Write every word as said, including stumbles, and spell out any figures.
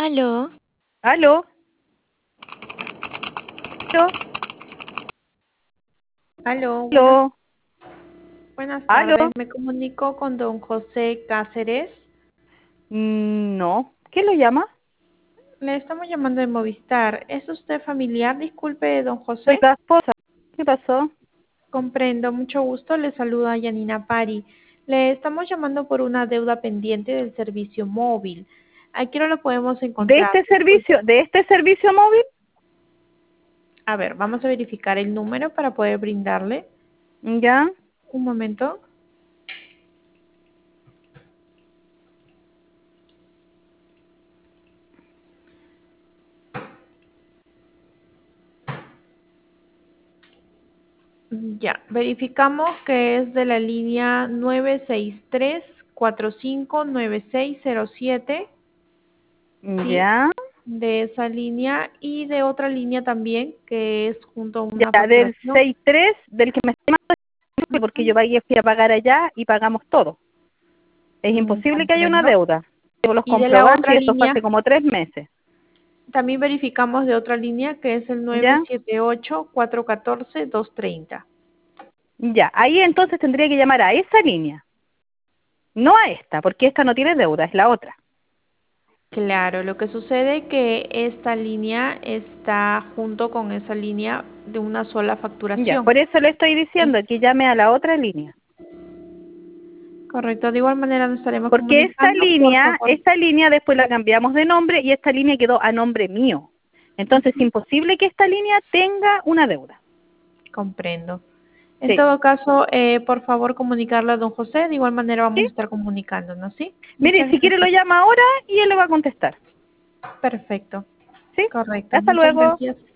Aló, ¿Aló? ¿Aló? Aló, buenas, ¿Aló? buenas ¿Aló? tardes. Me comunico con don José Cáceres. Mm, no. ¿Quién lo llama? Le estamos llamando de Movistar. ¿Es usted familiar? Disculpe, don Soy José. la esposa. ¿Qué pasó? Comprendo, mucho gusto. Le saluda Yanina Pari. Le estamos llamando por una deuda pendiente del servicio móvil. Aquí no lo podemos ¿De encontrar. este Disculpe. servicio, de este servicio móvil? A ver, vamos a verificar el número para poder brindarle. Ya. Un momento. Ya, verificamos que es de la línea nueve seis tres, cuatro cinco nueve seis cero siete, ¿sí? Ya. De esa línea y de otra línea también que es junto a una Ya, del facturación. seis tres, del que me estoy mandando, porque yo Ujú. pagué, fui a pagar allá y pagamos todo. Es Mm, imposible que haya una comprendo. deuda. Tengo los Y de la comprobantes otra y eso fue línea, hace como tres meses. también verificamos de otra línea que es el nueve ¿Ya? siete ocho, cuatro uno cuatro, dos tres cero. Ya. Ahí entonces tendría que llamar a esa línea. No a esta, porque esta no tiene deuda, es la otra. Claro, lo que sucede que esta línea está junto con esa línea de una sola Ya. facturación. Por eso le estoy diciendo que llame a la otra línea. Correcto, de igual manera nos estaremos Porque esta comunicando, por línea, favor. esta línea después la cambiamos de nombre y esta línea quedó a nombre mío. Entonces es Ujú, imposible que esta línea tenga una deuda. comprendo. En Sí. todo caso, eh, por favor, comunicarle a don José. De igual manera vamos ¿Sí? a estar comunicándonos, ¿sí? Mire, Muchas si quiere lo gracias. llama ahora y él le va a contestar. Perfecto. ¿Sí? Correcto. Hasta Muchas luego. gracias.